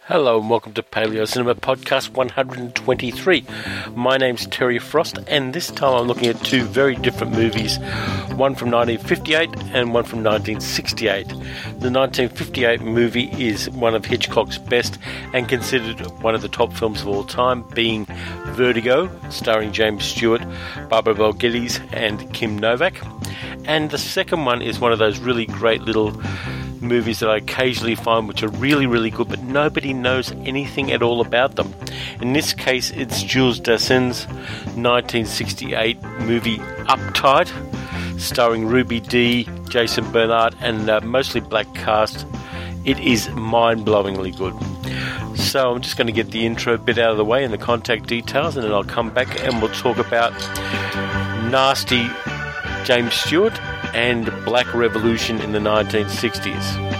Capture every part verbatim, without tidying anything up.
Hello and welcome to Paleo Cinema Podcast one hundred twenty-three. My name's Terry Frost, and this time I'm looking at two very different movies, one from nineteen fifty-eight and one from nineteen sixty-eight. The nineteen fifty-eight movie is one of Hitchcock's best and considered one of the top films of all time, being Vertigo, starring James Stewart, Barbara Bel Geddes and Kim Novak. And the second one is one of those really great little movies that I occasionally find which are really, really good, but nobody knows anything at all about them. In this case, it's Jules Dassin's nineteen sixty-eight movie Uptight, starring Ruby Dee, Jason Bernard, and uh, mostly black cast. It is mind-blowingly good. So I'm just going to get the intro bit out of the way and the contact details, and then I'll come back and we'll talk about nasty James Stewart and Black Revolution in the nineteen sixties.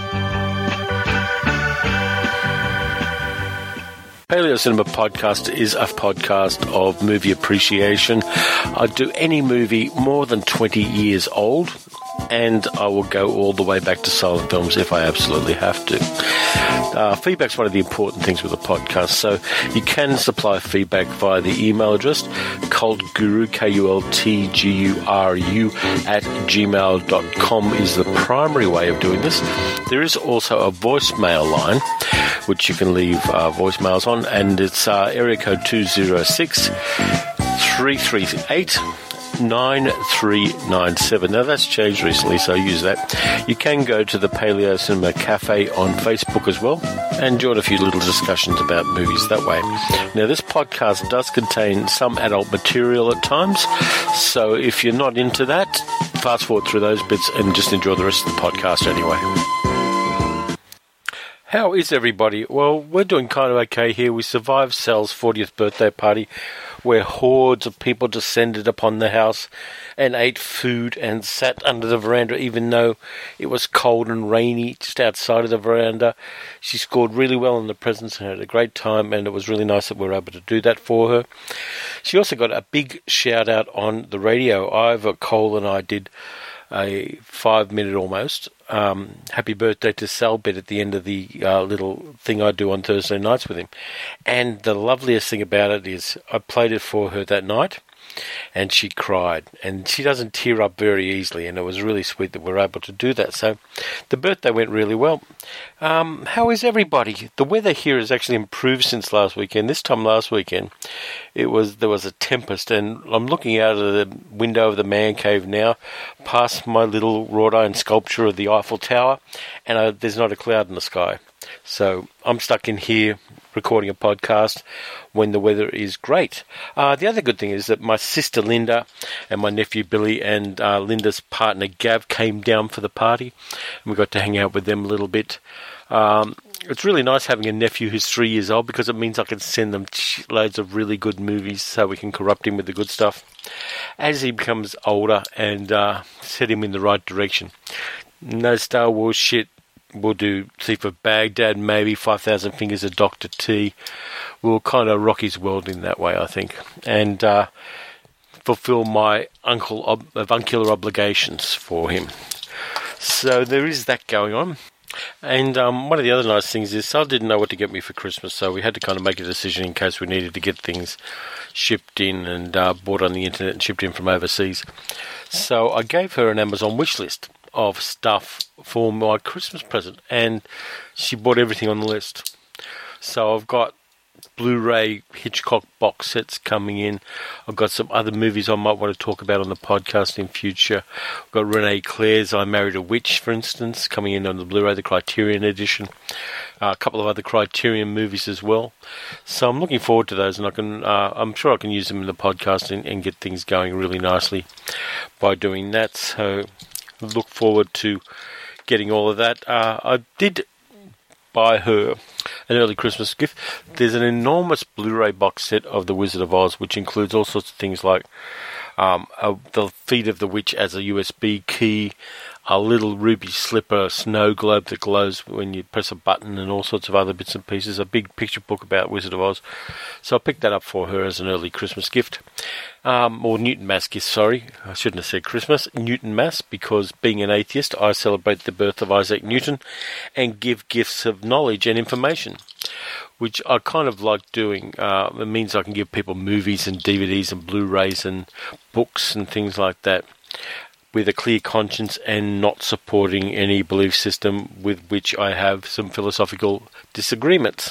Paleo Cinema Podcast is a podcast of movie appreciation. I do any movie more than twenty years old, and I will go all the way back to silent films if I absolutely have to. Uh, feedback's one of the important things with the podcast, so you can supply feedback via the email address cultguru, K U L T G U R U, at gmail dot com is the primary way of doing this. There is also a voicemail line, which you can leave uh, voicemails on, and it's uh, area code two oh six, three three eight, nine three nine seven. Now that's changed recently, so use that. You can go to the Paleo Cinema Cafe on Facebook as well and join a few little discussions about movies that way. Now this podcast does contain some adult material at times, so if you're not into that, fast forward through those bits and just enjoy the rest of the podcast anyway. How is everybody? Well, we're doing kind of okay here. We survived Sal's fortieth birthday party, where hordes of people descended upon the house and ate food and sat under the veranda, even though it was cold and rainy just outside of the veranda. She scored really well in the presents and had a great time, and it was really nice that we were able to do that for her. She also got a big shout out on the radio. Ivor Cole and I did a five minute almost um, happy birthday to Sal bit at the end of the uh, little thing I do on Thursday nights with him. And the loveliest thing about it is I played it for her that night and she cried. And she doesn't tear up very easily, and it was really sweet that we were able to do that. So the birthday went really well. Um, how is everybody? The weather here has actually improved since last weekend. This time last weekend, it was there was a tempest, and I'm looking out of the window of the man cave now, past my little wrought iron sculpture of the Eiffel Tower, and I, there's not a cloud in the sky. So I'm stuck in here recording a podcast when the weather is great. Uh, the other good thing is that my sister Linda and my nephew Billy and uh, Linda's partner Gav came down for the party, and we got to hang out with them a little bit. Um, it's really nice having a nephew who's three years old, because it means I can send them loads of really good movies so we can corrupt him with the good stuff as he becomes older and uh, set him in the right direction. No Star Wars shit. We'll do Thief of Baghdad, maybe five thousand Fingers of Doctor T. We'll kind of rock his world in that way, I think, and uh, fulfill my uncle ob- avuncular obligations for him. So there is that going on. And um, one of the other nice things is Sal didn't know what to get me for Christmas, so we had to kind of make a decision in case we needed to get things shipped in and uh, bought on the internet and shipped in from overseas. So I gave her an Amazon wish list of stuff for my Christmas present, and she bought everything on the list. So I've got Blu-ray Hitchcock box sets coming in. I've got some other movies I might want to talk about on the podcast in future. I've got Renee Clare's I Married a Witch, for instance, coming in on the Blu-ray, the Criterion edition. Uh, a couple of other Criterion movies as well. So I'm looking forward to those, and I can, uh, I'm sure I can use them in the podcast and, and get things going really nicely by doing that. So look forward to getting all of that. Uh, I did buy her an early Christmas gift. There's an enormous Blu-ray box set of The Wizard of Oz, which includes all sorts of things like um, a, the Feet of the Witch as a U S B key, a little ruby slipper, a snow globe that glows when you press a button, and all sorts of other bits and pieces, a big picture book about Wizard of Oz. So I picked that up for her as an early Christmas gift. Um, or Newton Mass gift, sorry. I shouldn't have said Christmas. Newton Mass, because being an atheist, I celebrate the birth of Isaac Newton and give gifts of knowledge and information. which I kind of like doing. Uh, it means I can give people movies and D V Ds and Blu-rays and books and things like that with a clear conscience and not supporting any belief system with which I have some philosophical disagreements.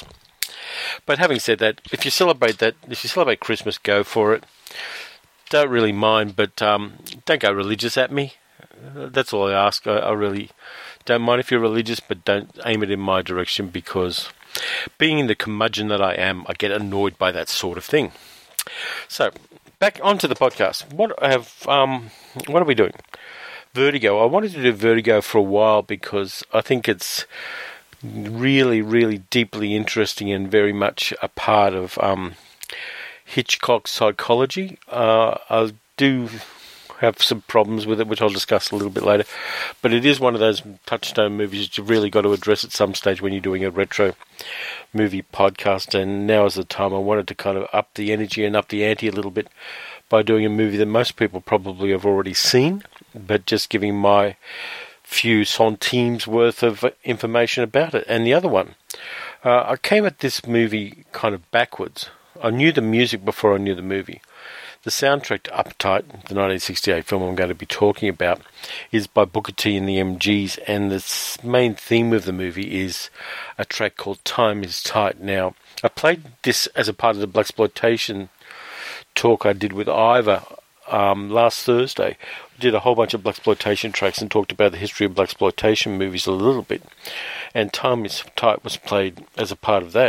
But having said that, if you celebrate that, if you celebrate Christmas, go for it. Don't really mind, but um, don't go religious at me. That's all I ask. I, I really don't mind if you're religious, but don't aim it in my direction, because being in the curmudgeon that I am, I get annoyed by that sort of thing. So, back onto the podcast. What have um, what are we doing? Vertigo. I wanted to do Vertigo for a while because I think it's really, really deeply interesting and very much a part of um, Hitchcock's psychology. Uh, I do have some problems with it, which I'll discuss a little bit later. But it is one of those touchstone movies that you've really got to address at some stage when you're doing a retro movie podcast. And now is the time. I wanted to kind of up the energy and up the ante a little bit by doing a movie that most people probably have already seen, but just giving my few centimes worth of information about it. And the other one, uh, I came at this movie kind of backwards. I knew the music before I knew the movie. The soundtrack to Uptight, the nineteen sixty-eight film I'm going to be talking about, is by Booker T and the M Gs, and the main theme of the movie is a track called Time is Tight. Now, I played this as a part of the Blaxploitation talk I did with Ivor um, last Thursday. We did a whole bunch of Blaxploitation tracks and talked about the history of Blaxploitation movies a little bit, and Time is Tight was played as a part of that.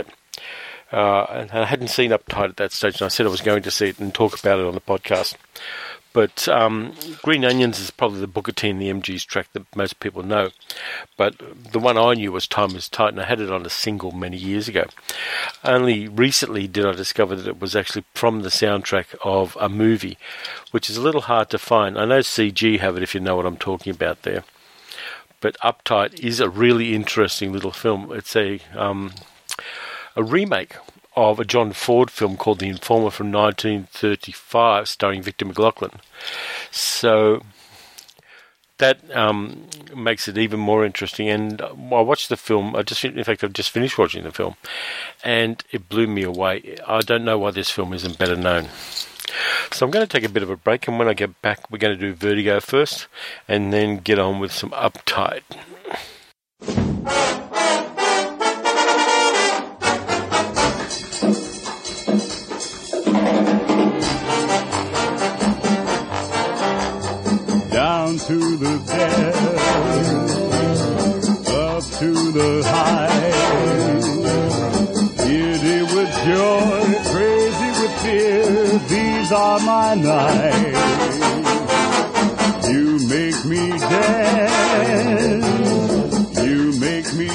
Uh, and I hadn't seen Uptight at that stage, and I said I was going to see it and talk about it on the podcast. But um, Green Onions is probably the Booker T and the M Gs track that most people know. But the one I knew was Time is Tight, and I had it on a single many years ago. Only recently did I discover that it was actually from the soundtrack of a movie, which is a little hard to find. I know C G have it, if you know what I'm talking about there. But Uptight is a really interesting little film. It's a... Um, a remake of a John Ford film called The Informer from nineteen thirty-five, starring Victor McLaglen. So that um, makes it even more interesting. And I watched the film. I just, in fact, I've just finished watching the film, and it blew me away. I don't know why this film isn't better known. So I'm going to take a bit of a break, and when I get back, we're going to do Vertigo first, and then get on with some Uptight. Down to the depths, up to the heights, giddy with joy, crazy with fear, these are my nights. You make me dance, you make me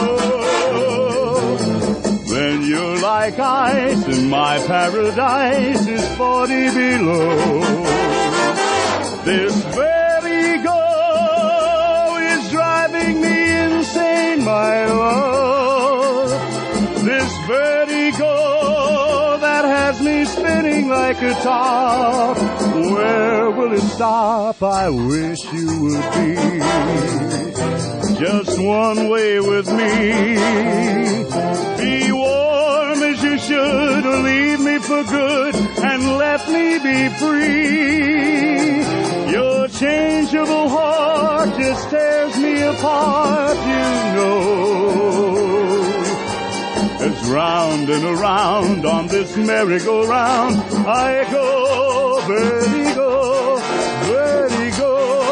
glow, when you're like ice and my paradise is forty below. This vertigo is driving me insane, my love. This vertigo that has me spinning like a top. Where will it stop? I wish you would be just one way with me. Be warm as you should, or leave me for good and let me be free. Your changeable heart just tears me apart, you know. As round and around on this merry-go-round I go, vertigo, vertigo.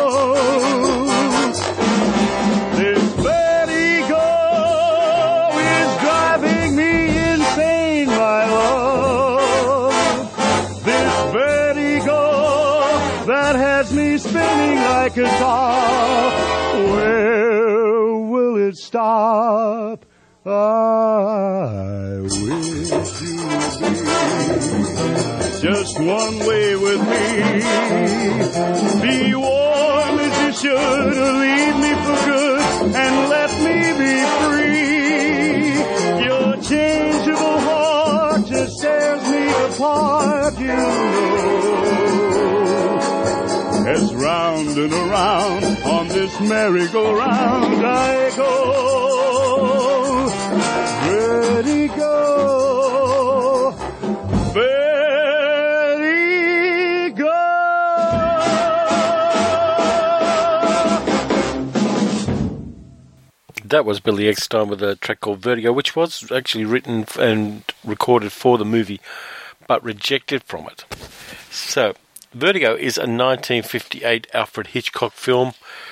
This vertigo is driving me insane, my love. This vertigo that has me spinning like a top. Where will it stop? I wish you would be just one way with me. Be warm as you should, or leave me for good and let me be free. Your changeable heart just tears me apart, you know. As round and around on this merry-go-round I go. Vertigo. Vertigo. That was Billy Eckstine with a track called Vertigo, which was actually written and recorded for the movie, but rejected from it. So, Vertigo is a nineteen fifty-eight Alfred Hitchcock film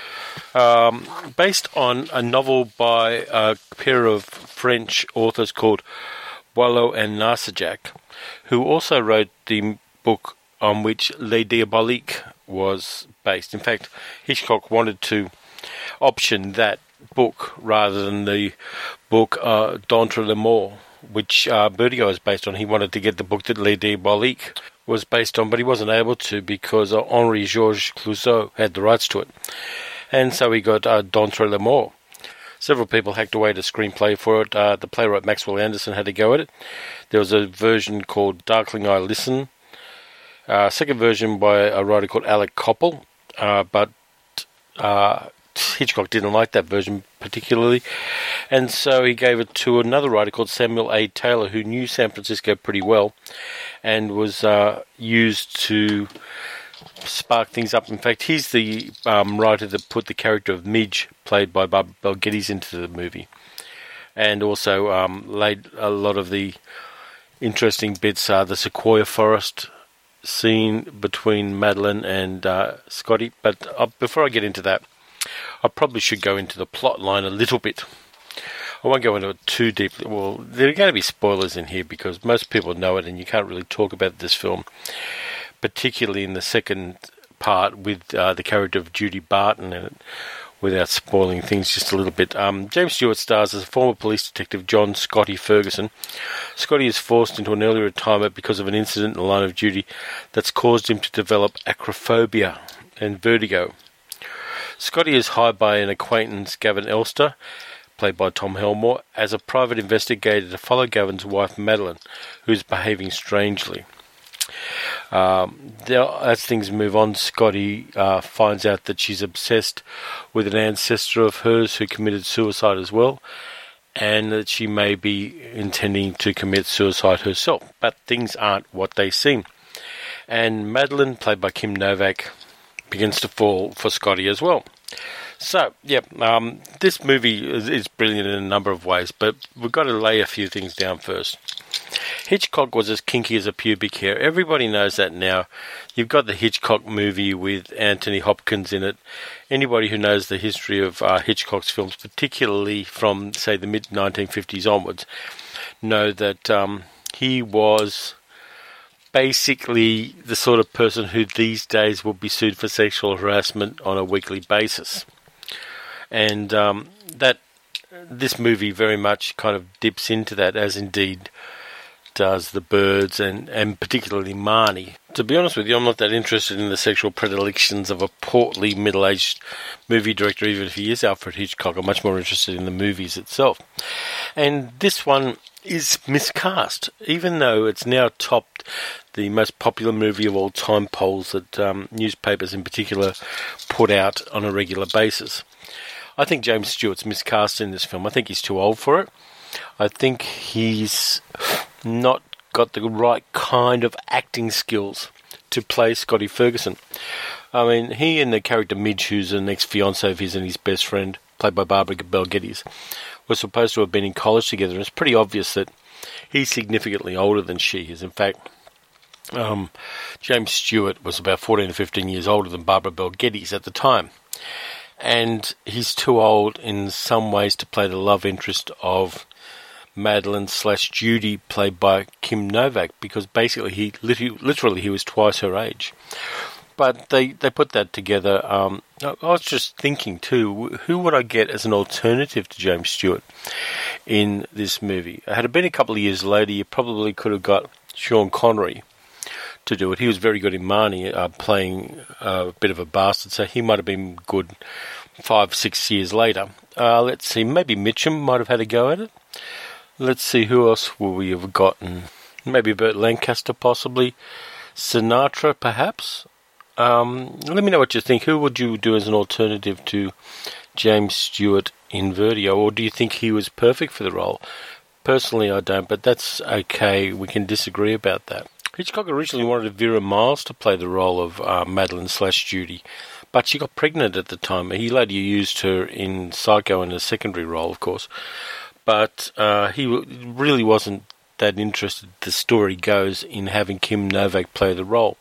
um, based on a novel by a pair of French authors called Boileau and Narcejac, who also wrote the book on which Les Diaboliques was based. In fact, Hitchcock wanted to option that book rather than the book uh, D'Entre les Morts, which uh, Vertigo is based on. He wanted to get the book that Les Diaboliques was based on, but he wasn't able to because uh, Henri Georges Clouzot had the rights to it. And so he got uh, D'Entre les Morts. Several people hacked away the screenplay for it. Uh, the playwright Maxwell Anderson had to go at it. There was a version called Darkling I Listen, a uh, second version by a writer called Alec Koppel, uh, but uh, Hitchcock didn't like that version particularly, and so he gave it to another writer called Samuel A. Taylor, who knew San Francisco pretty well and was uh, used to spark things up. In fact, he's the um, writer that put the character of Midge, played by Barbara Bel Geddes, into the movie, and also um, laid a lot of the interesting bits, uh, the Sequoia Forest scene between Madeline and uh, Scotty. But uh, before I get into that, I probably should go into the plot line a little bit. I won't go into it too deeply. Well, there are going to be spoilers in here because most people know it and you can't really talk about this film, particularly in the second part with uh, the character of Judy Barton in it, without spoiling things just a little bit. Um, James Stewart stars as a former police detective, John Scotty Ferguson. Scotty is forced into an early retirement because of an incident in the line of duty that's caused him to develop acrophobia and vertigo. Scotty is hired by an acquaintance, Gavin Elster, played by Tom Helmore, as a private investigator to follow Gavin's wife, Madeline, who's behaving strangely. Um, there, as things move on, Scotty uh, finds out that she's obsessed with an ancestor of hers who committed suicide as well, and that she may be intending to commit suicide herself. But things aren't what they seem. And Madeline, played by Kim Novak, begins to fall for Scotty as well. So, yeah, um, this movie is, is brilliant in a number of ways, but we've got to lay a few things down first. Hitchcock was as kinky as a pubic hair. Everybody knows that now. You've got the Hitchcock movie with Anthony Hopkins in it. Anybody who knows the history of uh, Hitchcock's films, particularly from, say, the mid nineteen fifties onwards, know that um, he was basically the sort of person who these days will be sued for sexual harassment on a weekly basis. And um, that this movie very much kind of dips into that, as indeed does The Birds and, and particularly Marnie. To be honest with you, I'm not that interested in the sexual predilections of a portly middle-aged movie director, even if he is Alfred Hitchcock. I'm much more interested in the movies itself. And this one is miscast, even though it's now topped the most popular movie of all time polls that um, newspapers in particular put out on a regular basis. I think James Stewart's miscast in this film. I think he's too old for it. I think he's not got the right kind of acting skills to play Scotty Ferguson. I mean, he and the character Midge, who's an ex-fiancé of his and his best friend, played by Barbara Bel Geddes, were supposed to have been in college together. And it's pretty obvious that he's significantly older than she is. In fact, um, James Stewart was about fourteen or fifteen years older than Barbara Bel Geddes at the time. And he's too old in some ways to play the love interest of Madeline slash Judy, played by Kim Novak, because basically he literally he was twice her age. But they, they put that together. Um, I was just thinking too, who would I get as an alternative to James Stewart in this movie? Had it been a couple of years later, you probably could have got Sean Connery to do it. He was very good in Marnie, uh, playing uh, a bit of a bastard, so he might have been good five, six years later. Uh, let's see, maybe Mitchum might have had a go at it. Let's see, who else will we have gotten? Maybe Burt Lancaster, possibly. Sinatra, perhaps. Um, let me know what you think. Who would you do as an alternative to James Stewart in Vertigo, or do you think he was perfect for the role? Personally, I don't, but that's okay. We can disagree about that. Hitchcock originally wanted Vera Miles to play the role of uh, Madeline slash Judy, but she got pregnant at the time. He later used her in Psycho in a secondary role, of course, but uh, he w- really wasn't that interested, the story goes, in having Kim Novak play the role.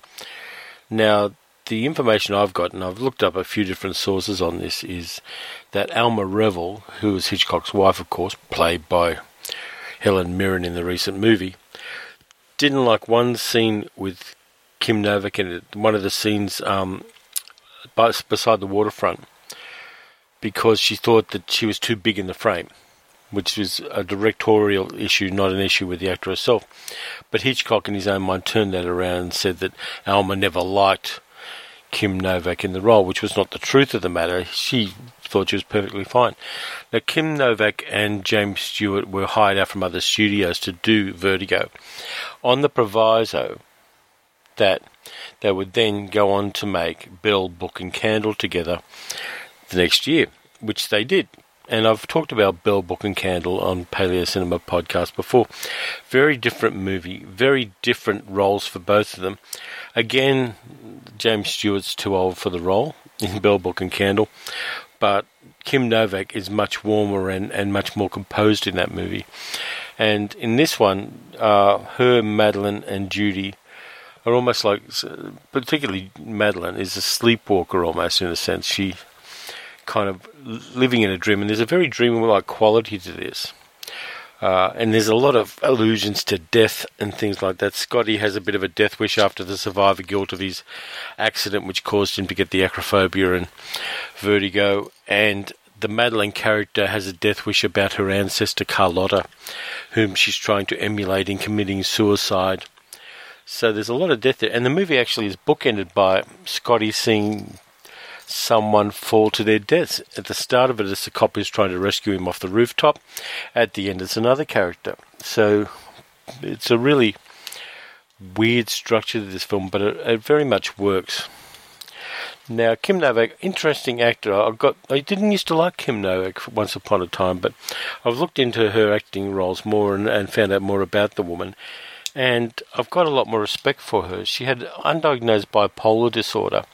Now, the information I've got, and I've looked up a few different sources on this, is that Alma Revel, who was Hitchcock's wife, of course, played by Helen Mirren in the recent movie, didn't like one scene with Kim Novak in it, one of the scenes um, beside the waterfront, because she thought that she was too big in the frame, which was a directorial issue, not an issue with the actor herself. But Hitchcock, in his own mind, turned that around and said that Alma never liked Kim Novak in the role, which was not the truth of the matter. She thought she was perfectly fine. Now, Kim Novak and James Stewart were hired out from other studios to do Vertigo, on the proviso that they would then go on to make Bell, Book and Candle together the next year, which they did. And I've talked about Bell, Book and Candle on Paleo Cinema podcast before. Very different movie, very different roles for both of them. Again, James Stewart's too old for the role in Bell, Book and Candle, but Kim Novak is much warmer and, and much more composed in that movie. And in this one, uh, her, Madeline and Judy are almost like, particularly Madeline, is a sleepwalker almost in a sense. She kind of living in a dream, and there's a very dream-like quality to this. Uh, and there's a lot of allusions to death and things like that. Scotty has a bit of a death wish after the survivor guilt of his accident, which caused him to get the acrophobia and vertigo. And the Madeline character has a death wish about her ancestor Carlotta, whom she's trying to emulate in committing suicide. So there's a lot of death there. And the movie actually is bookended by Scotty seeing someone fall to their deaths. At the start of it, it's a cop who's trying to rescue him off the rooftop. At the end, it's another character. So it's a really weird structure to this film, but it, it very much works. Now, Kim Novak, interesting actor. I got I didn't used to like Kim Novak once upon a time, but I've looked into her acting roles more and, and found out more about the woman. And I've got a lot more respect for her. She had undiagnosed bipolar disorder,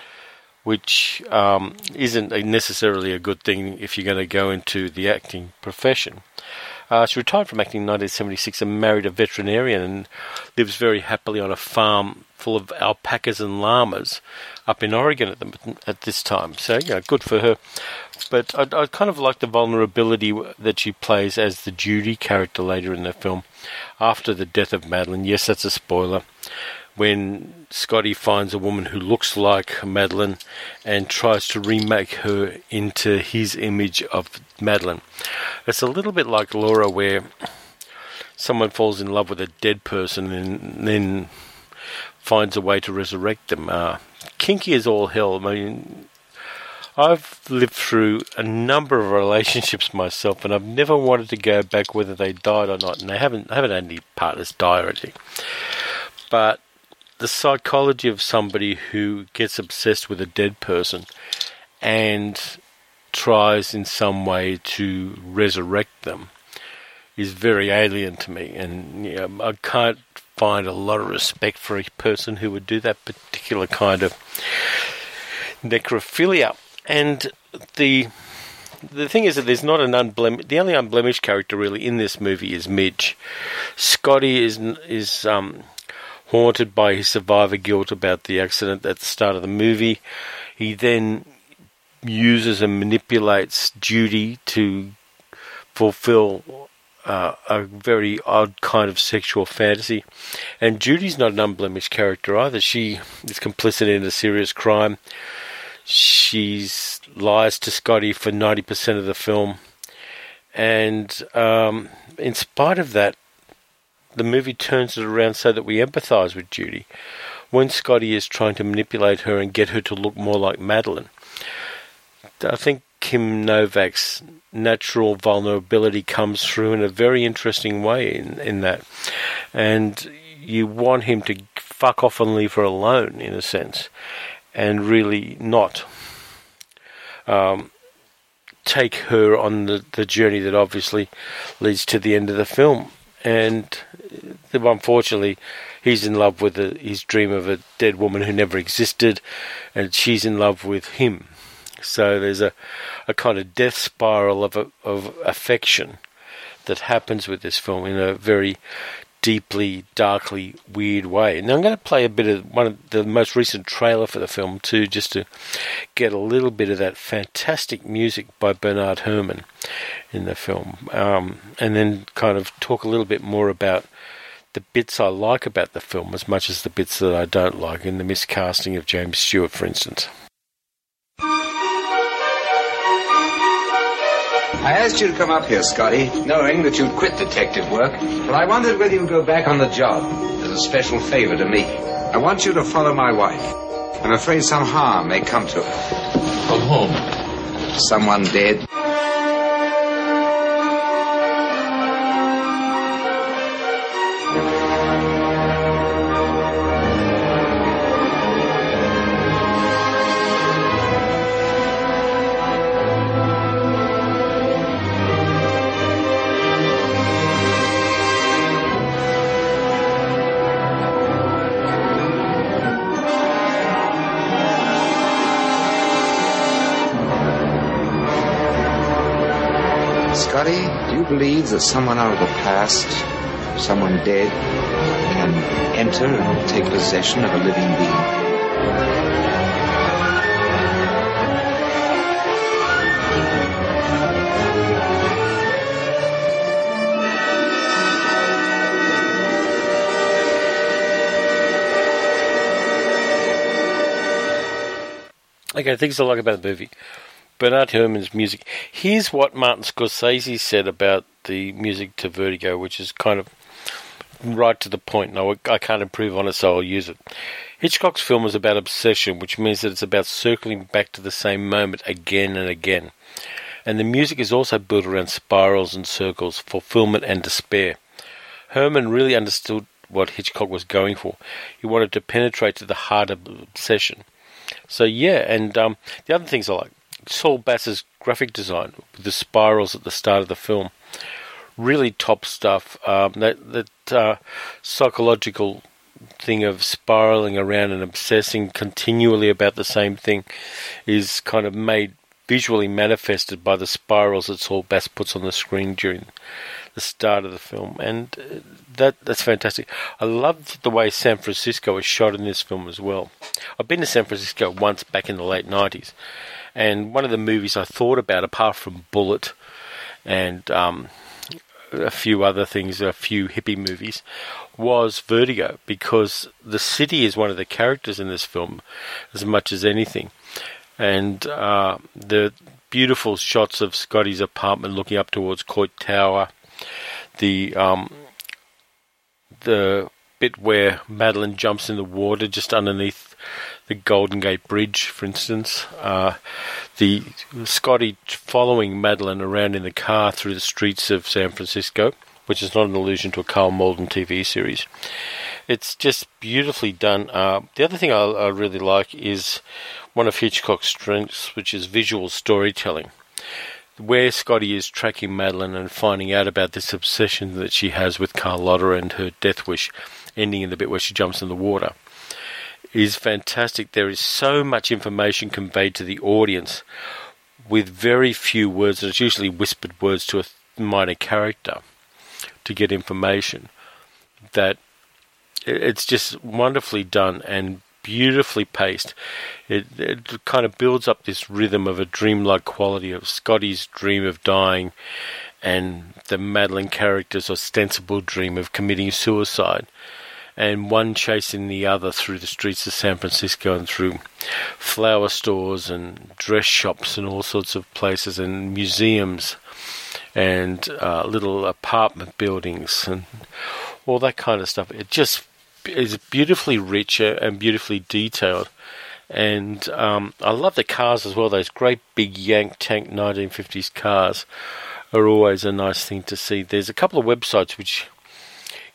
which um, isn't a necessarily a good thing if you're going to go into the acting profession. Uh, she retired from acting in nineteen seventy-six and married a veterinarian and lives very happily on a farm full of alpacas and llamas up in Oregon at, the, at this time. So, yeah, good for her. But I, I kind of like the vulnerability that she plays as the Judy character later in the film after the death of Madeline. Yes, that's a spoiler. When Scotty finds a woman who looks like Madeline and tries to remake her into his image of Madeline. It's a little bit like Laura, where someone falls in love with a dead person and then finds a way to resurrect them. Uh, kinky as all hell. I mean, I've lived through a number of relationships myself, and I've never wanted to go back whether they died or not, and I haven't, I haven't had any partners die or anything. But the psychology of somebody who gets obsessed with a dead person and tries in some way to resurrect them is very alien to me. And you know, I can't find a lot of respect for a person who would do that particular kind of necrophilia. And the the thing is that there's not an unblemished... The only unblemished character really in this movie is Midge. Scotty is is... um. haunted by his survivor guilt about the accident at the start of the movie. He then uses and manipulates Judy to fulfill uh, a very odd kind of sexual fantasy. And Judy's not an unblemished character either. She is complicit in a serious crime. She lies to Scotty for ninety percent of the film. And um, in spite of that, the movie turns it around so that we empathise with Judy when Scotty is trying to manipulate her and get her to look more like Madeline. I think Kim Novak's natural vulnerability comes through in a very interesting way in, in that. And you want him to fuck off and leave her alone, in a sense, and really not um, take her on the, the journey that obviously leads to the end of the film. And unfortunately, he's in love with a, his dream of a dead woman who never existed, and she's in love with him. So there's a, a kind of death spiral of a, of affection that happens with this film in a very deeply, darkly, weird way. Now I'm going to play a bit of one of the most recent trailer for the film too, just to get a little bit of that fantastic music by Bernard Herrmann in the film, um, and then kind of talk a little bit more about the bits I like about the film as much as the bits that I don't like, in the miscasting of James Stewart, for instance. I asked you to come up here, Scotty, knowing that you'd quit detective work, but I wondered whether you'd go back on the job as a special favor to me. I want you to follow my wife. I'm afraid some harm may come to her. From whom? Someone dead. Scotty, do you believe that someone out of the past, someone dead, can enter and take possession of a living being? Okay, things I like about the movie. Bernard Herrmann's music. Here's what Martin Scorsese said about the music to Vertigo, which is kind of right to the point. No, I can't improve on it, so I'll use it. Hitchcock's film is about obsession, which means that it's about circling back to the same moment again and again. And the music is also built around spirals and circles, fulfillment and despair. Herrmann really understood what Hitchcock was going for. He wanted to penetrate to the heart of obsession. So yeah, and um, the other things I like, Saul Bass's graphic design with the spirals at the start of the film, really top stuff. Um, that that uh, psychological thing of spiraling around and obsessing continually about the same thing is kind of made visually manifested by the spirals that Saul Bass puts on the screen during the start of the film, and that that's fantastic. I loved the way San Francisco is shot in this film as well. I've been to San Francisco once back in the late nineties, and one of the movies I thought about, apart from Bullet and um, a few other things, a few hippie movies, was Vertigo, because the city is one of the characters in this film as much as anything. And uh, the beautiful shots of Scotty's apartment looking up towards Coit Tower, the um, the bit where Madeline jumps in the water just underneath the Golden Gate Bridge, for instance, uh, the Scotty following Madeline around in the car through the streets of San Francisco, which is not an allusion to a Carl Malden T V series. It's just beautifully done. Uh, the other thing I, I really like is one of Hitchcock's strengths, which is visual storytelling, where Scotty is tracking Madeline and finding out about this obsession that she has with Carlotta and her death wish, ending in the bit where she jumps in the water, is fantastic. There is so much information conveyed to the audience with very few words, and it's usually whispered words to a minor character to get information, that it's just wonderfully done and beautifully paced. It, it kind of builds up this rhythm of a dreamlike quality of Scotty's dream of dying and the Madeline character's ostensible dream of committing suicide, and one chasing the other through the streets of San Francisco and through flower stores and dress shops and all sorts of places and museums and uh, little apartment buildings and all that kind of stuff. It just is beautifully rich and beautifully detailed. And um, I love the cars as well. Those great big Yank Tank nineteen fifties cars are always a nice thing to see. There's a couple of websites which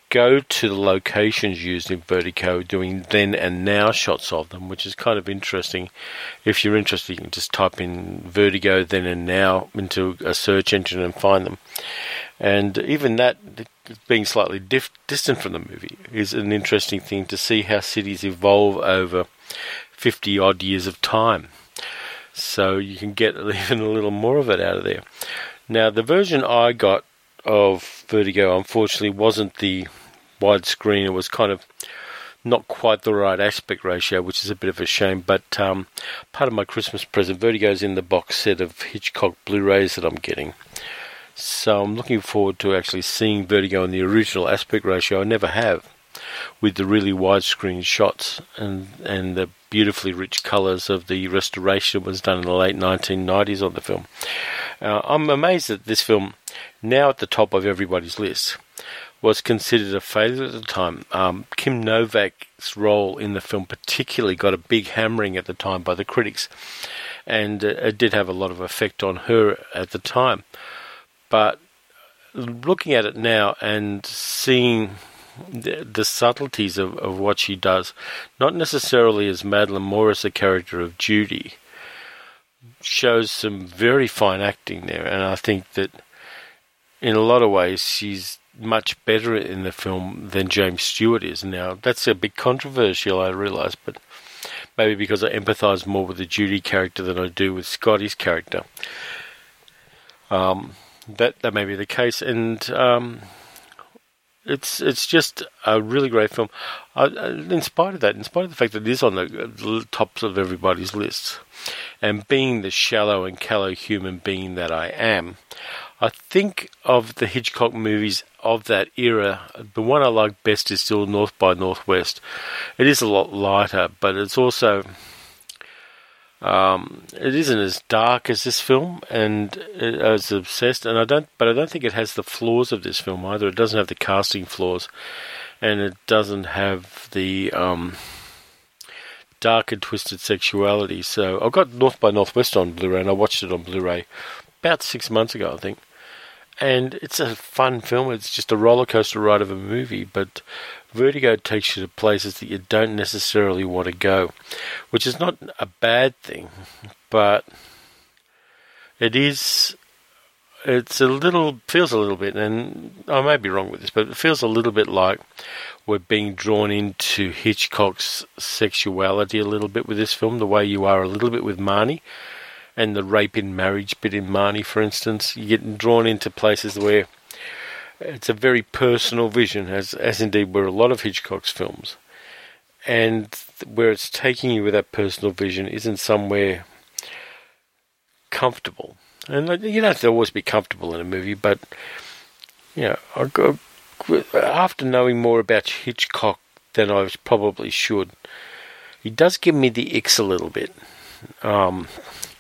go to the locations used in Vertigo, doing then and now shots of them, which is kind of interesting. If you're interested, you can just type in Vertigo then and now into a search engine and find them. And even that, being slightly dif- distant from the movie, is an interesting thing to see how cities evolve over fifty odd years of time. So you can get even a little more of it out of there. Now, the version I got of Vertigo, unfortunately, wasn't the widescreen. It was kind of not quite the right aspect ratio, which is a bit of a shame. But um, part of my Christmas present, Vertigo's in the box set of Hitchcock Blu-rays that I'm getting. So I'm looking forward to actually seeing Vertigo in the original aspect ratio. I never have, with the really widescreen shots and and the beautifully rich colours of the restoration that was done in the late nineteen nineties on the film. Uh, I'm amazed that this film, now at the top of everybody's list, was considered a failure at the time. Um, Kim Novak's role in the film particularly got a big hammering at the time by the critics, and uh, it did have a lot of effect on her at the time. But looking at it now and seeing the, the subtleties of, of what she does, not necessarily as Madeline Morris, the character of Judy, shows some very fine acting there. And I think that in a lot of ways she's much better in the film than James Stewart is. Now, that's a bit controversial, I realise, but maybe because I empathise more with the Judy character than I do with Scotty's character. Um... That that may be the case, and um, it's it's just a really great film. I, in spite of that, in spite of the fact that it is on the, the tops of everybody's lists, and being the shallow and callow human being that I am, I think of the Hitchcock movies of that era, the one I like best is still North by Northwest. It is a lot lighter, but it's also... Um, it isn't as dark as this film, and as obsessed. And I don't, but I don't think it has the flaws of this film either. It doesn't have the casting flaws, and it doesn't have the um, dark and twisted sexuality. So I've got North by Northwest on Blu-ray, and I watched it on Blu-ray about six months ago, I think. And it's a fun film. It's just a roller coaster ride of a movie, but Vertigo takes you to places that you don't necessarily want to go, which is not a bad thing, but it is, it's a little, feels a little bit, and I may be wrong with this, but it feels a little bit like we're being drawn into Hitchcock's sexuality a little bit with this film, the way you are a little bit with Marnie. And the rape in marriage bit in Marnie, for instance, you get drawn into places where it's a very personal vision, as as indeed were a lot of Hitchcock's films. And where it's taking you with that personal vision isn't somewhere comfortable. And you don't have to always be comfortable in a movie, but, you know, I go, after knowing more about Hitchcock than I probably should, he does give me the icks a little bit. Um...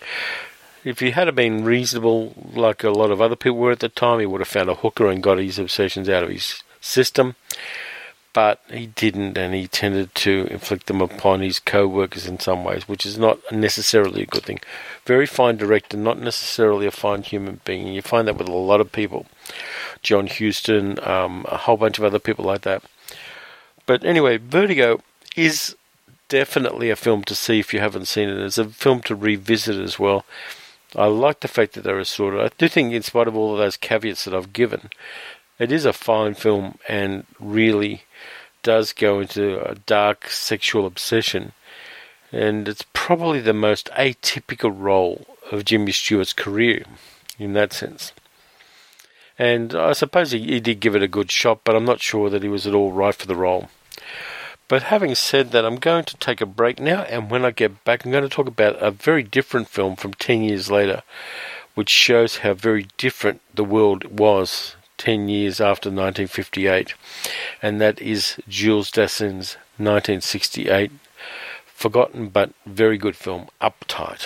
If he had been reasonable, like a lot of other people were at the time, he would have found a hooker and got his obsessions out of his system. But he didn't, and he tended to inflict them upon his co-workers in some ways, which is not necessarily a good thing. Very fine director, not necessarily a fine human being. You find that with a lot of people. John Huston, um, a whole bunch of other people like that. But anyway, Vertigo is definitely a film to see if you haven't seen it. It's a film to revisit as well. I like the fact that they're assorted. I do think, in spite of all of those caveats that I've given, it is a fine film and really does go into a dark sexual obsession. And it's probably the most atypical role of Jimmy Stewart's career in that sense. And I suppose he, he did give it a good shot, but I'm not sure that he was at all right for the role. But having said that, I'm going to take a break now, and when I get back, I'm going to talk about a very different film from ten years later, which shows how very different the world was ten years after nineteen fifty-eight, and that is Jules Dassin's nineteen sixty-eight, forgotten but very good film, Uptight.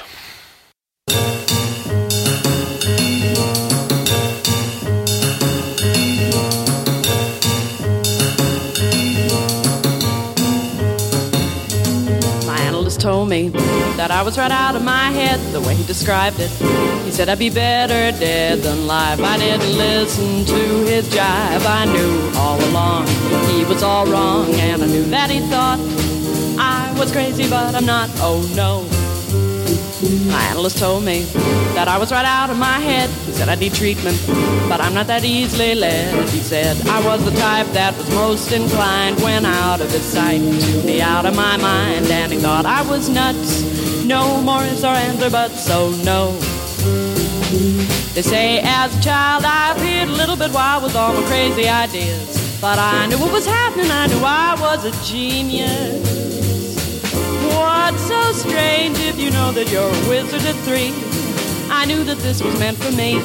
Told me that I was right out of my head the way he described it. He said I'd be better dead than alive. I didn't listen to his jive. I knew all along was all wrong, and I knew that he thought I was crazy, but I'm not. Oh no. My analyst told me that I was right out of my head. He said I need treatment, but I'm not that easily led. He said I was the type that was most inclined, when out of his sight, to be out of my mind. And he thought I was nuts. No more ifs or ands or buts, so no. They say as a child I appeared a little bit wild with all my crazy ideas, but I knew what was happening, I knew I was a genius. What's so strange if you know that you're a wizard at three? I knew that this was meant for me.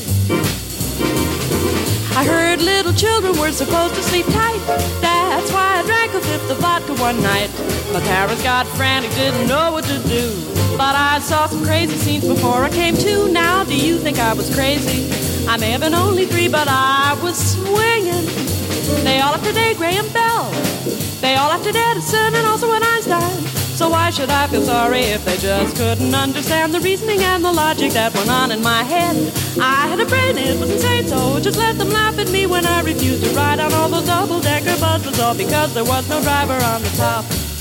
I heard little children were supposed to sleep tight. That's why I drank a fifth of vodka one night. My parents got frantic, didn't know what to do. But I saw some crazy scenes before I came to. Now do you think I was crazy? I may have been only three, but I was swinging. They all after Dave Graham Bell. They all after Edison and also an Einstein. So why should I feel sorry if they just couldn't understand the reasoning and the logic that went on in my head? I had a brain, it was insane, so just let them laugh at me when I refused to ride on all those double-decker buses, all because there was no driver on the top.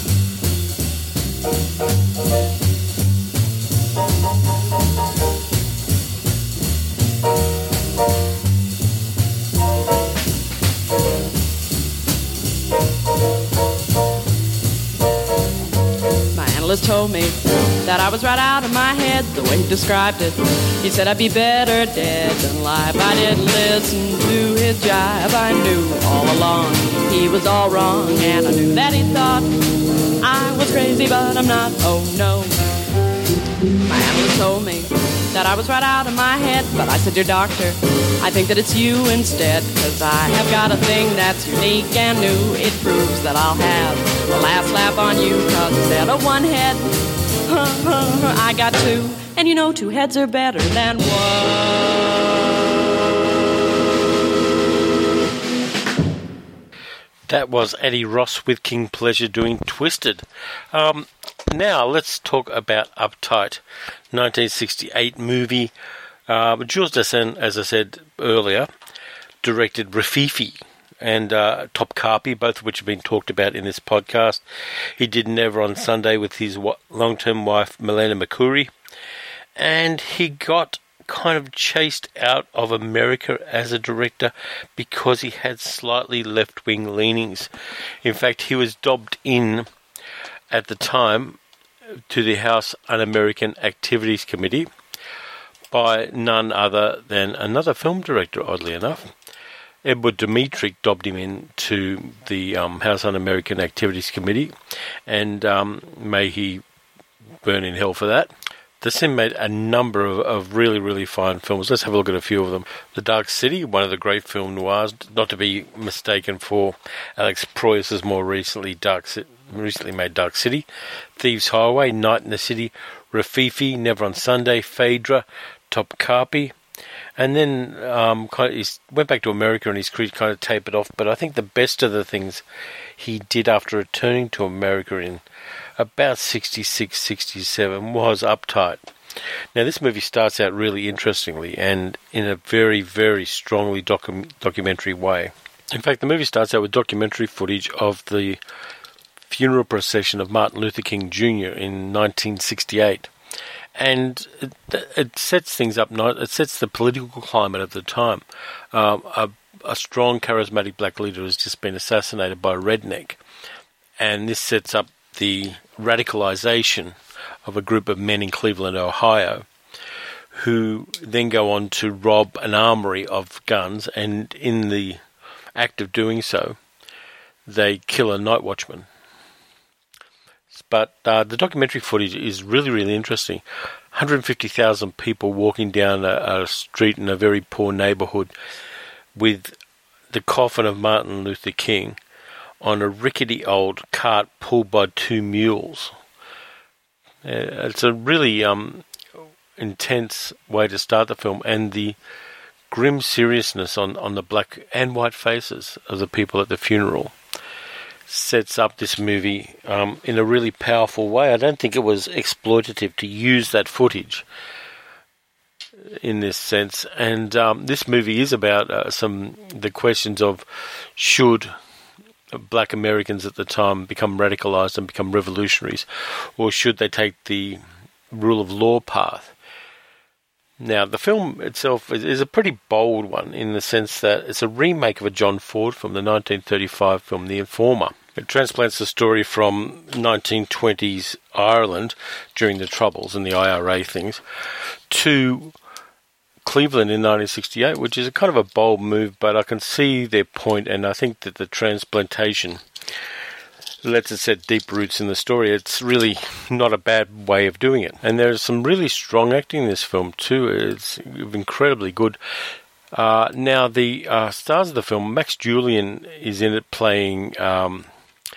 Told me that I was right out of my head the way he described it. He said I'd be better dead than alive. I didn't listen to his jive. I knew all along he was all wrong, and I knew that he thought I was crazy, but I'm not. Oh no. My analyst told me that I was right out of my head, but I said, dear doctor, I think that it's you instead, cause I have got a thing that's unique and new. It proves that I'll have the last laugh on you, cause instead of one head, I got two, and you know two heads are better than one. That was Eddie Ross with King Pleasure doing Twisted. Um, now let's talk about Uptight, nineteen sixty-eight movie. Uh, Jules Dassin, as I said earlier, directed Rififi and uh, Top Carpy, both of which have been talked about in this podcast. He did Never on Sunday with his long-term wife, Milena Mercouri. And he got kind of chased out of America as a director because he had slightly left-wing leanings. In fact, he was dobbed in at the time to the House Un-American Activities Committee by none other than another film director, oddly enough. Edward Dmytryk dobbed him in to the um, House Un-American Activities Committee, and um, may he burn in hell for that. Dassin made a number of, of really, really fine films. Let's have a look at a few of them. The Dark City, one of the great film noirs, not to be mistaken for Alex Proyas's more recently Dark City, recently made Dark City. Thieves Highway, Night in the City, Rififi, Never on Sunday, Phaedra, Top Carpy. And then um, kind of he went back to America and his career kind of tapered off. But I think the best of the things he did after returning to America in about sixty-six, sixty-seven was Uptight. Now, this movie starts out really interestingly and in a very, very strongly docu- documentary way. In fact, the movie starts out with documentary footage of the funeral procession of Martin Luther King Junior in nineteen sixty-eight. And it, it sets things up, it sets the political climate of the time. Um, a, a strong, charismatic black leader has just been assassinated by a redneck. And this sets up the radicalization of a group of men in Cleveland, Ohio, who then go on to rob an armory of guns, and in the act of doing so, they kill a night watchman. But uh, the documentary footage is really, really interesting. one hundred fifty thousand people walking down a, a street in a very poor neighborhood with the coffin of Martin Luther King on a rickety old cart pulled by two mules. Uh, it's a really um, intense way to start the film, and the grim seriousness on, on the black and white faces of the people at the funeral sets up this movie um, in a really powerful way. I don't think it was exploitative to use that footage in this sense. And um, this movie is about uh, some the questions of should black Americans at the time become radicalized and become revolutionaries, or should they take the rule of law path? Now, the film itself is, is a pretty bold one in the sense that it's a remake of a John Ford film, the nineteen thirty-five film The Informer. It transplants the story from nineteen twenties Ireland during the Troubles and the I R A things to Cleveland in nineteen sixty-eight, which is a kind of a bold move, but I can see their point, and I think that the transplantation lets it set deep roots in the story. It's really not a bad way of doing it. And there's some really strong acting in this film too. It's incredibly good. Uh, now, the uh, stars of the film, Max Julian is in it playing um,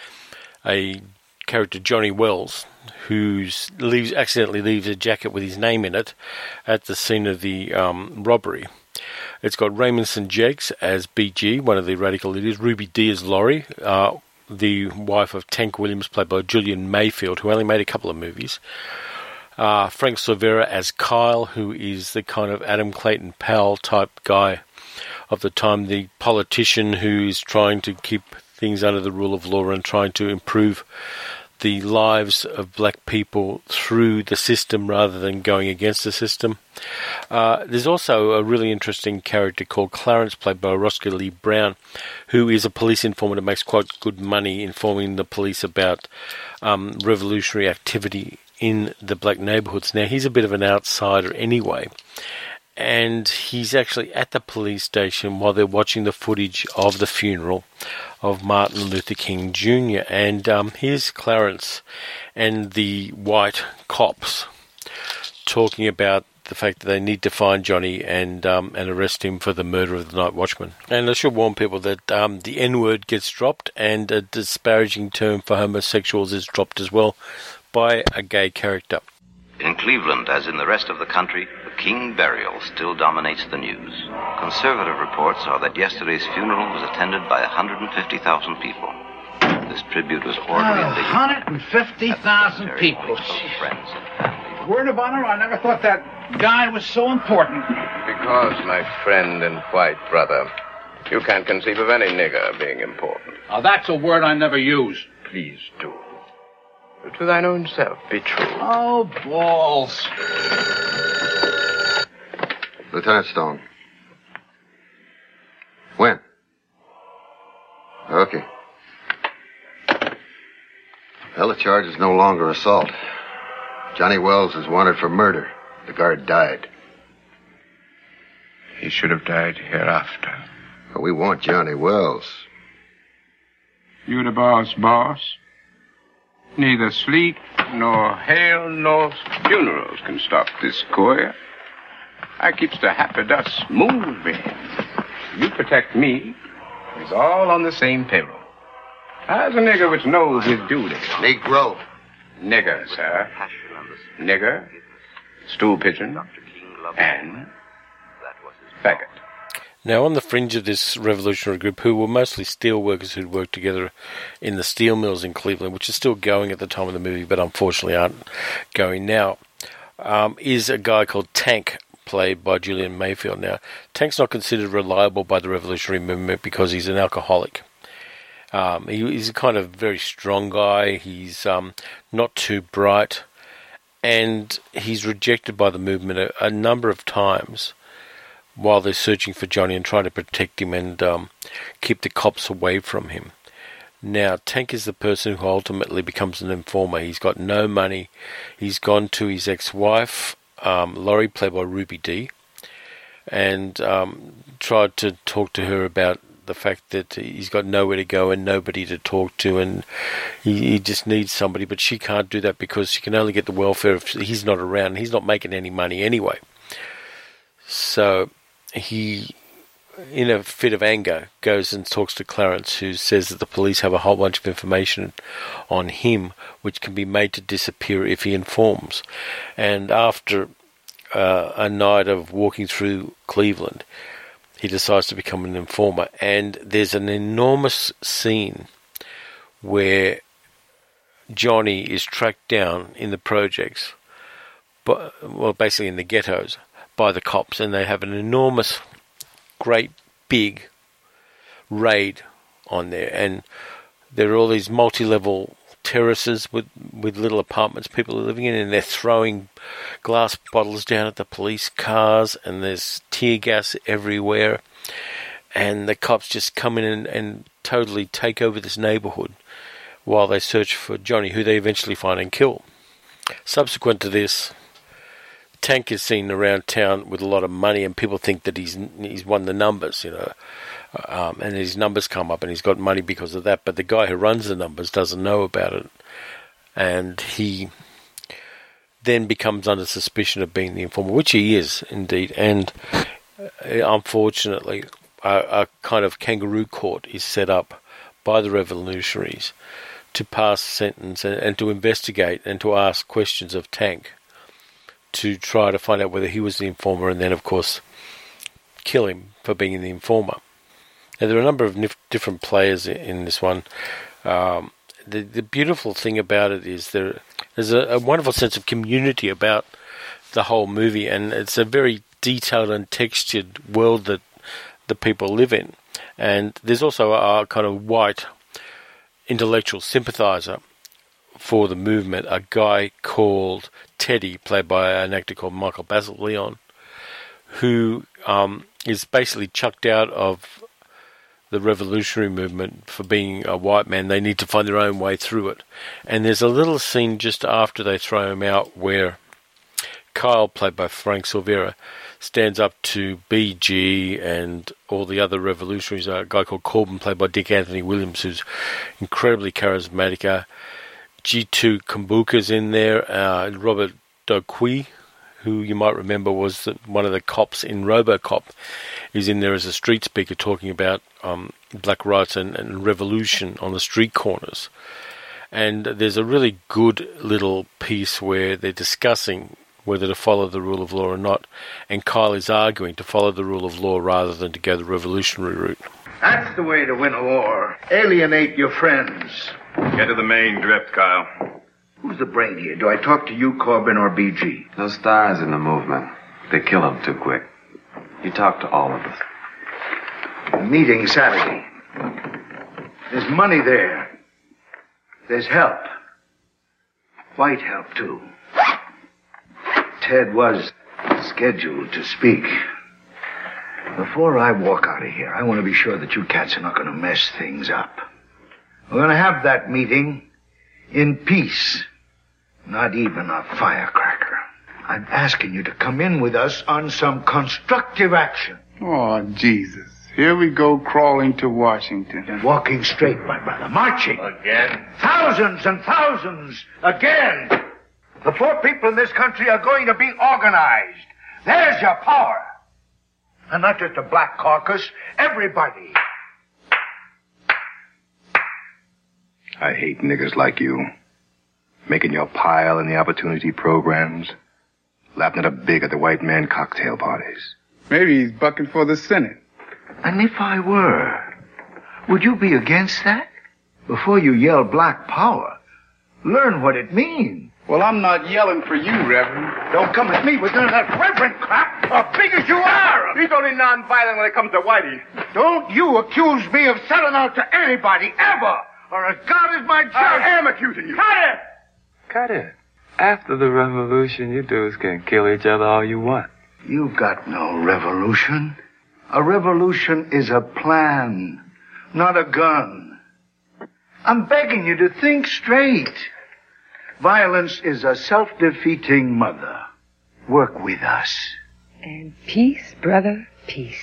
a character, Johnny Wells, who leaves accidentally leaves a jacket with his name in it at the scene of the um, robbery. It's got Raymond Saint Jacques as B G, one of the radical leaders. Ruby Dee as Laurie, uh, the wife of Tank Williams, played by Julian Mayfield, who only made a couple of movies. Uh, Frank Silvera as Kyle, who is the kind of Adam Clayton Powell type guy of the time, the politician who is trying to keep things under the rule of law and trying to improve the lives of black people through the system rather than going against the system. Uh, there's also a really interesting character called Clarence, played by Roscoe Lee Brown, who is a police informant that makes quite good money informing the police about um, revolutionary activity in the black neighbourhoods. Now, he's a bit of an outsider anyway, and he's actually at the police station while they're watching the footage of the funeral of Martin Luther King Junior And um, here's Clarence and the white cops talking about the fact that they need to find Johnny and um, and arrest him for the murder of the night watchman. And I should warn people that um, the N-word gets dropped, and a disparaging term for homosexuals is dropped as well by a gay character. In Cleveland, as in the rest of the country, the King burial still dominates the news. Conservative reports are that yesterday's funeral was attended by one hundred fifty thousand people. This tribute was orderly and one hundred fifty thousand people. Friends and family. Word of honor, I never thought that guy was so important. Because, my friend and white brother, you can't conceive of any nigger being important. Now, that's a word I never use. Please do. To thine own self be true. Oh, balls. Lieutenant Stone. When? Okay. Well, the charge is no longer assault. Johnny Wells is wanted for murder. The guard died. He should have died hereafter. But we want Johnny Wells. You the boss, boss? Neither sleet, nor hail, nor funerals can stop this courier. I keeps the happy dust moving. You protect me. It's all on the same payroll. How's a nigger which knows his duty? Negro. Nigger, sir. Nigger, stool pigeon, and faggot. Now, on the fringe of this revolutionary group, who were mostly steel workers who'd worked together in the steel mills in Cleveland, which is still going at the time of the movie, but unfortunately aren't going now, um, is a guy called Tank, played by Julian Mayfield. Now, Tank's not considered reliable by the revolutionary movement because he's an alcoholic. Um, he, he's a kind of very strong guy. He's um, not too bright, and he's rejected by the movement a, a number of times while they're searching for Johnny and trying to protect him and um, keep the cops away from him. Now, Tank is the person who ultimately becomes an informer. He's got no money. He's gone to his ex-wife, um, Laurie, played by Ruby Dee, and um, tried to talk to her about the fact that he's got nowhere to go and nobody to talk to, and he, he just needs somebody, but she can't do that because she can only get the welfare if he's not around. He's not making any money anyway. So he, in a fit of anger, goes and talks to Clarence, who says that the police have a whole bunch of information on him which can be made to disappear if he informs. And after uh, a night of walking through Cleveland, he decides to become an informer. And there's an enormous scene where Johnny is tracked down in the projects, but, well, basically in the ghettos, by the cops, and they have an enormous, great, big raid on there. And there are all these multi-level terraces with, with little apartments people are living in, and they're throwing glass bottles down at the police cars, and there's tear gas everywhere, and the cops just come in and, and totally take over this neighborhood while they search for Johnny, who they eventually find and kill. Subsequent to this, Tank is seen around town with a lot of money, and people think that he's he's won the numbers, you know, um, and his numbers come up, and he's got money because of that. But the guy who runs the numbers doesn't know about it, and he then becomes under suspicion of being the informer, which he is indeed. And uh, unfortunately, a, a kind of kangaroo court is set up by the revolutionaries to pass sentence and, and to investigate and to ask questions of Tank, to try to find out whether he was the informer, and then, of course, kill him for being the informer. Now, there are a number of nif- different players in, in this one. Um, the, the beautiful thing about it is there, there's a, a wonderful sense of community about the whole movie, and it's a very detailed and textured world that the people live in. And there's also a, a kind of white intellectual sympathizer for the movement, a guy called Teddy, played by an actor called Michael Basil-Leon, who um, is basically chucked out of the revolutionary movement for being a white man. They need to find their own way through it. And there's a little scene just after they throw him out where Kyle, played by Frank Silvera, stands up to B G and all the other revolutionaries. A guy called Corbin, played by Dick Anthony Williams, who's incredibly charismatic. Uh, G two Kumbuka's in there. Uh, Robert Doquy, who you might remember was the, one of the cops in RoboCop, is in there as a street speaker talking about um, black rights and, and revolution on the street corners. And there's a really good little piece where they're discussing whether to follow the rule of law or not, and Kyle is arguing to follow the rule of law rather than to go the revolutionary route. That's the way to win a war. Alienate your friends. Get to the main drift, Kyle. Who's the brain here? Do I talk to you, Corbin, or B G? No stars in the movement. They kill them too quick. You talk to all of us. Meeting Saturday. There's money there. There's help. White help, too. Ted was scheduled to speak. Before I walk out of here, I want to be sure that you cats are not going to mess things up. We're going to have that meeting in peace, not even a firecracker. I'm asking you to come in with us on some constructive action. Oh, Jesus. Here we go crawling to Washington. And walking straight, my brother. Marching. Again? Thousands and thousands again. The poor people in this country are going to be organized. There's your power. And not just the Black Caucus, everybody. I hate niggers like you. Making your pile in the opportunity programs. Laughing it up big at the white man cocktail parties. Maybe he's bucking for the Senate. And if I were, would you be against that? Before you yell black power, learn what it means. Well, I'm not yelling for you, Reverend. Don't come at me with none of that reverend crap, as big as you are. He's only non-violent when it comes to Whitey. Don't you accuse me of selling out to anybody, ever, or as God is my judge. I am accusing you. Cut it! Cut it. After the revolution, you dudes can kill each other all you want. You've got no revolution. A revolution is a plan, not a gun. I'm begging you to think straight. Violence is a self-defeating mother. Work with us. And peace, brother, peace.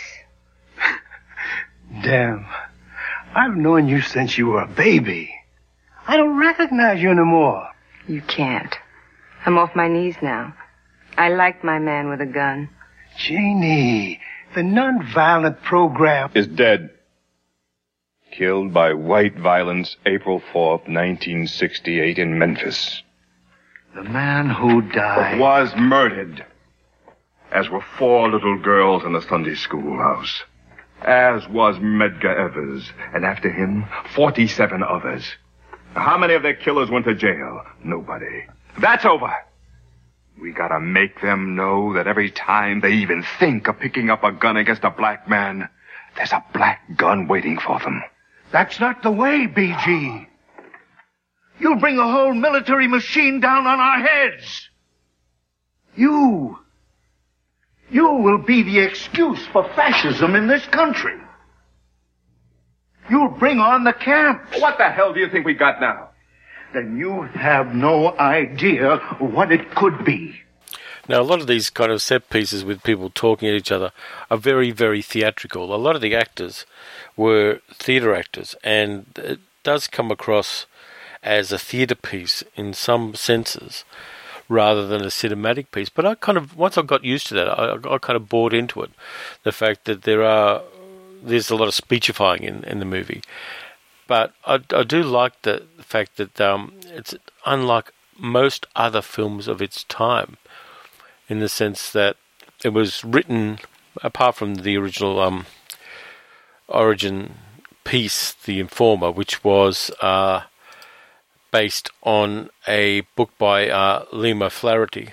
Damn. I've known you since you were a baby. I don't recognize you anymore. You can't. I'm off my knees now. I like my man with a gun. Janie, the nonviolent program is dead. Killed by white violence April fourth, nineteen sixty-eight in Memphis. The man who died was murdered. As were four little girls in the Sunday schoolhouse. As was Medgar Evers. And after him, forty-seven others. How many of their killers went to jail? Nobody. That's over. We gotta make them know that every time they even think of picking up a gun against a black man, there's a black gun waiting for them. That's not the way, B G. You'll bring a whole military machine down on our heads. You... You will be the excuse for fascism in this country. You'll bring on the camps. What the hell do you think we got now? Then you have no idea what it could be. Now, a lot of these kind of set pieces with people talking at each other are very, very theatrical. A lot of the actors were theatre actors, and it does come across as a theatre piece in some senses rather than a cinematic piece. But I kind of, once I got used to that, I, I kind of bought into it. The fact that there are, there's a lot of speechifying in, in the movie. But I, I do like the fact that um, it's unlike most other films of its time, in the sense that it was written, apart from the original um, origin piece, The Informer, which was uh, based on a book by uh, Lima Flaherty.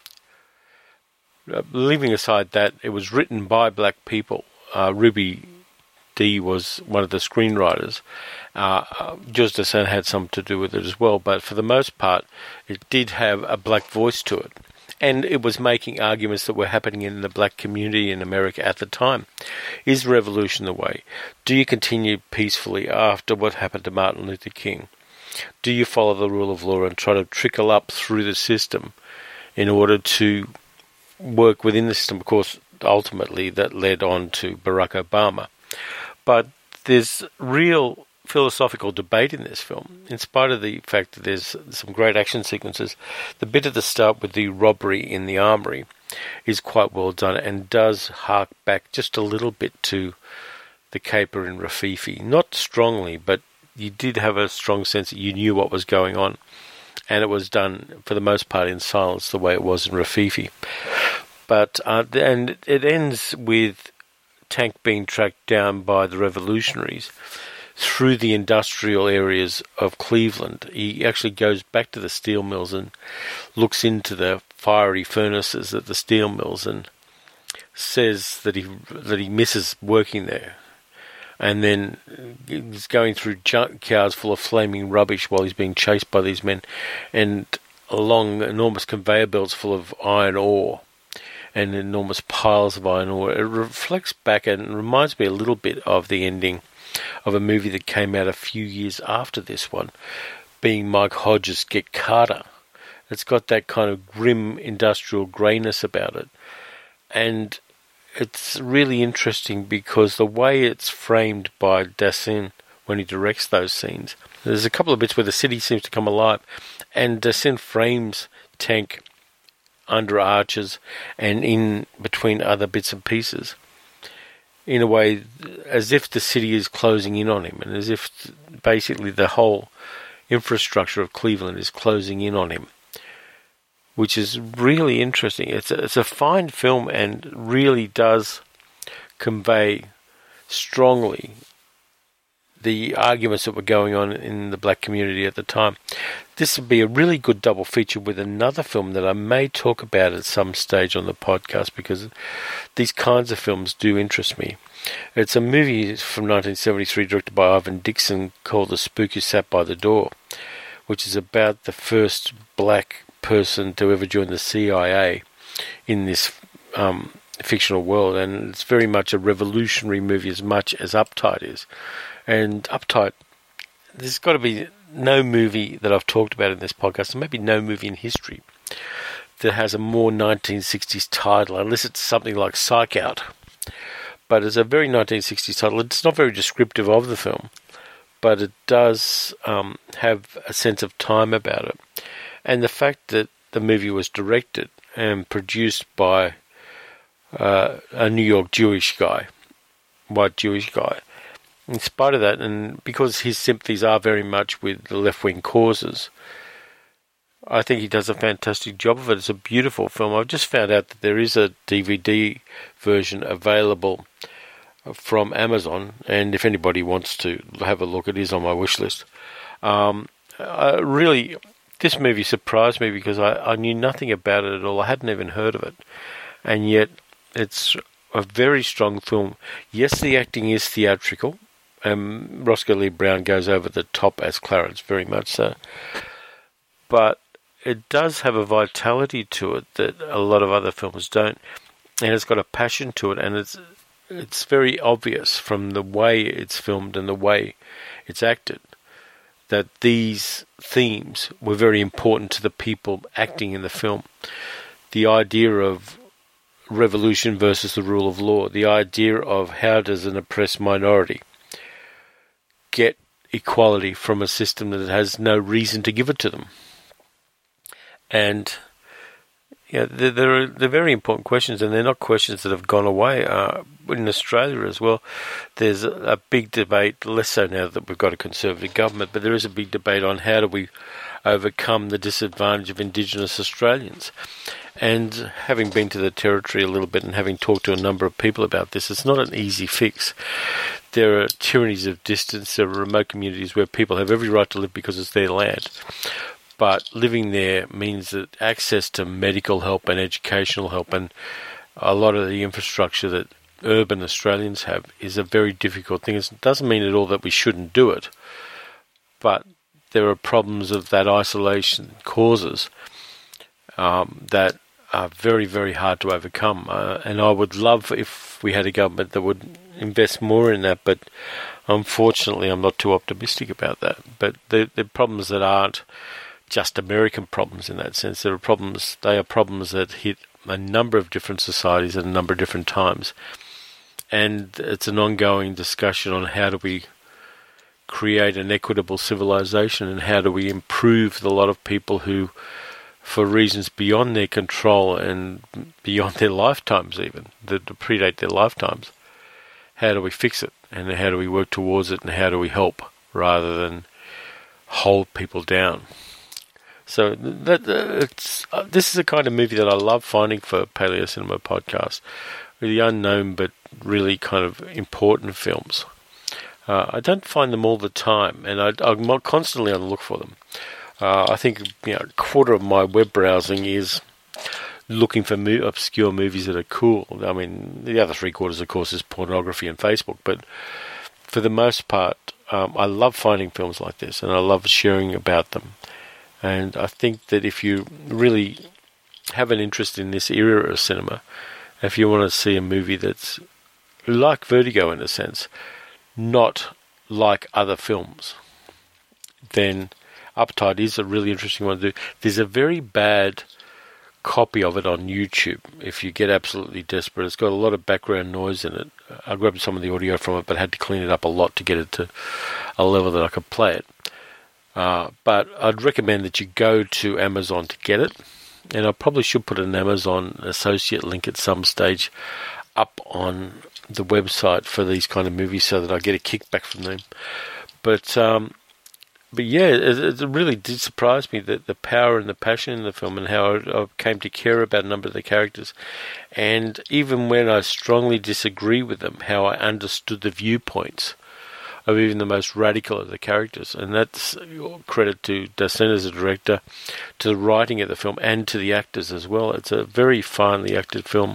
Uh, leaving aside that, it was written by black people. Uh, Ruby Dee was one of the screenwriters. Uh, Jules Dassin had something to do with it as well, but for the most part, it did have a black voice to it. And it was making arguments that were happening in the black community in America at the time. Is revolution the way? Do you continue peacefully after what happened to Martin Luther King? Do you follow the rule of law and try to trickle up through the system in order to work within the system? Of course, ultimately that led on to Barack Obama. But there's real philosophical debate in this film, in spite of the fact that there's some great action sequences. The bit at the start with the robbery in the armory is quite well done and does hark back just a little bit to The Caper in Rafifi. Not strongly, but you did have a strong sense that you knew what was going on, and it was done for the most part in silence, the way it was in Rafifi. But uh, and it ends with Tank being tracked down by the revolutionaries through the industrial areas of Cleveland. He actually goes back to the steel mills and looks into the fiery furnaces at the steel mills and says that he that he misses working there. And then he's going through junkyards full of flaming rubbish while he's being chased by these men, and along enormous conveyor belts full of iron ore and enormous piles of iron ore. It reflects back and reminds me a little bit of the ending of a movie that came out a few years after this one, being Mike Hodges' Get Carter. It's got that kind of grim industrial greyness about it. And it's really interesting because the way it's framed by Dassin when he directs those scenes, there's a couple of bits where the city seems to come alive, and Dassin frames Tank under arches and in between other bits and pieces, in a way as if the city is closing in on him, and as if basically the whole infrastructure of Cleveland is closing in on him, which is really interesting. It's a, it's a fine film and really does convey strongly the arguments that were going on in the black community at the time. This would be a really good double feature with another film that I may talk about at some stage on the podcast, because these kinds of films do interest me. It's a movie from nineteen seventy-three directed by Ivan Dixon called The Spook Who Sat by the Door, which is about the first black person to ever join the C I A in this um, fictional world, and it's very much a revolutionary movie as much as Uptight is. And Uptight, there's got to be no movie that I've talked about in this podcast, and maybe no movie in history, that has a more nineteen sixties title, unless it's something like Psych Out. But it's a very nineteen sixties title. It's not very descriptive of the film, but it does um, have a sense of time about it. And the fact that the movie was directed and produced by uh, a New York Jewish guy, white Jewish guy, in spite of that, and because his sympathies are very much with the left-wing causes, I think he does a fantastic job of it. It's a beautiful film. I've just found out that there is a D V D version available from Amazon, and if anybody wants to have a look, it is on my wish list. Um, I really, this movie surprised me because I, I knew nothing about it at all. I hadn't even heard of it, and yet it's a very strong film. Yes, the acting is theatrical, Um, Roscoe Lee Brown goes over the top as Clarence, very much so. But it does have a vitality to it that a lot of other films don't. And it's got a passion to it, and it's it's very obvious from the way it's filmed and the way it's acted that these themes were very important to the people acting in the film. The idea of revolution versus the rule of law, the idea of how does an oppressed minority get equality from a system that has no reason to give it to them. And yeah, they're, they're, they're very important questions, and they're not questions that have gone away. Uh, in Australia as well, there's a, a big debate, less so now that we've got a conservative government, but there is a big debate on how do we overcome the disadvantage of Indigenous Australians. And having been to the Territory a little bit and having talked to a number of people about this, it's not an easy fix. There are tyrannies of distance, there are remote communities where people have every right to live because it's their land. But living there means that access to medical help and educational help and a lot of the infrastructure that urban Australians have is a very difficult thing. It doesn't mean at all that we shouldn't do it, but there are problems of that isolation causes um, that are very, very hard to overcome. Uh, and I would love if we had a government that would invest more in that, but unfortunately I'm not too optimistic about that. But the, the problems that aren't just American problems in that sense. There are problems, they are problems that hit a number of different societies at a number of different times. And it's an ongoing discussion on how do we create an equitable civilization and how do we improve the lot of people who, for reasons beyond their control and beyond their lifetimes even, that predate their lifetimes, how do we fix it and how do we work towards it and how do we help rather than hold people down. So that uh, it's uh, this is the kind of movie that I love finding for Paleo Cinema Podcast. The unknown but really kind of important films. Uh, I don't find them all the time, and I, I'm constantly on the look for them. Uh, I think you know, a quarter of my web browsing is looking for mo- obscure movies that are cool. I mean, the other three quarters, of course, is pornography and Facebook, but for the most part, um, I love finding films like this, and I love sharing about them. And I think that if you really have an interest in this era of cinema, if you want to see a movie that's like Vertigo in a sense, not like other films, then Uptight is a really interesting one to do. There's a very bad copy of it on YouTube if you get absolutely desperate. It's got a lot of background noise in it. I grabbed some of the audio from it, but had to clean it up a lot to get it to a level that I could play it. Uh, but I'd recommend that you go to Amazon to get it, and I probably should put an Amazon associate link at some stage up on the website for these kind of movies so that I get a kickback from them. But um, but yeah, it, it really did surprise me that the power and the passion in the film and how I, I came to care about a number of the characters, and even when I strongly disagree with them, how I understood the viewpoints of even the most radical of the characters. And that's credit to Dassin as a director, to the writing of the film, and to the actors as well. It's a very finely acted film.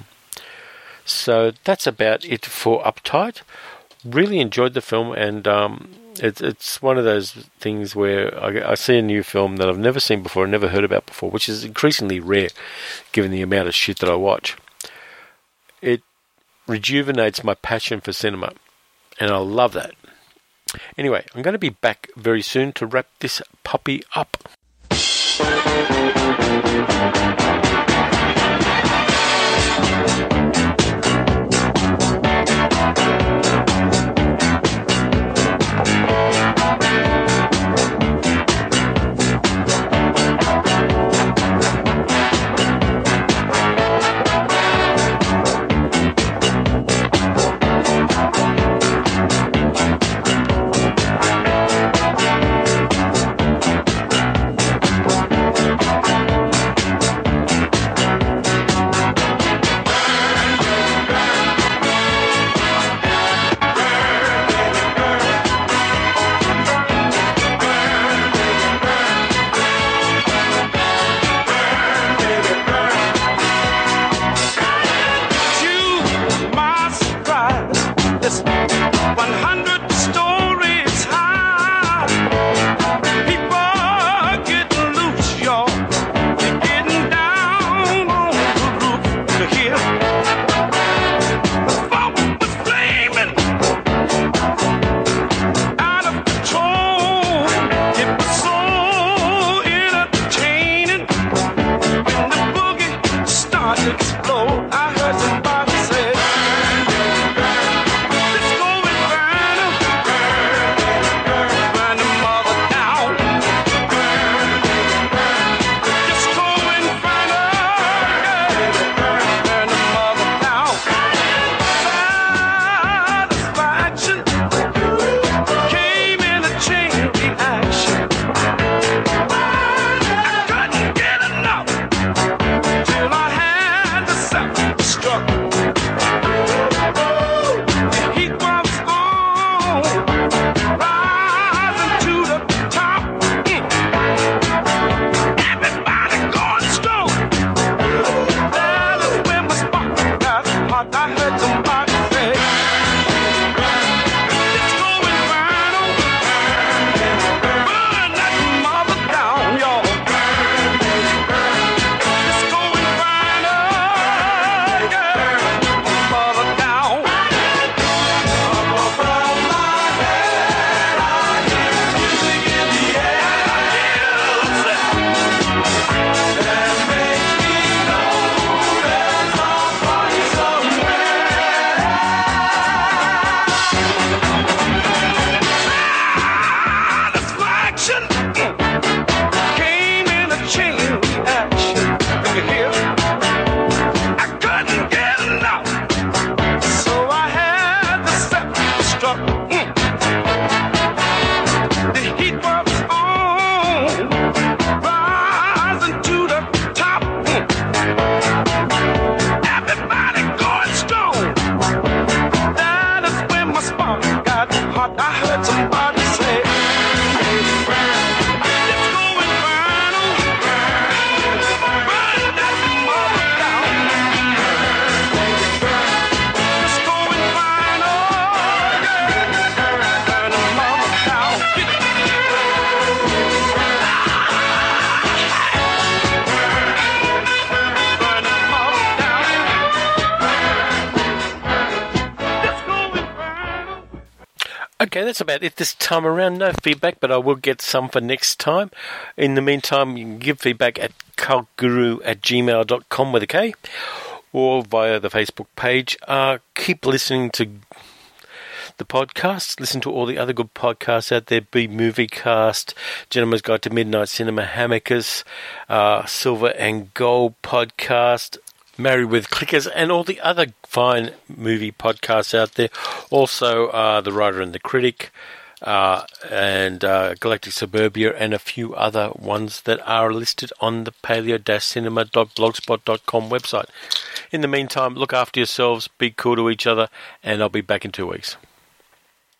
So that's about it for Uptight. Really enjoyed the film, and um, it's it's one of those things where I, I see a new film that I've never seen before, never heard about before, which is increasingly rare given the amount of shit that I watch. It rejuvenates my passion for cinema, and I love that. Anyway, I'm going to be back very soon to wrap this puppy up. Okay, that's about it this time around. No feedback, but I will get some for next time. In the meantime, you can give feedback at cultguru at gmail dot com with a K, or via the Facebook page. Uh, keep listening to the podcast. Listen to all the other good podcasts out there. Be Moviecast, Gentleman's Guide to Midnight Cinema, Hammockers, uh, Silver and Gold podcast, Married with Clickers, and all the other fine movie podcasts out there. Also, uh, The Writer and the Critic, uh, and uh, Galactic Suburbia, and a few other ones that are listed on the paleo cinema dot blogspot dot com website. In the meantime, look after yourselves, be cool to each other, and I'll be back in two weeks.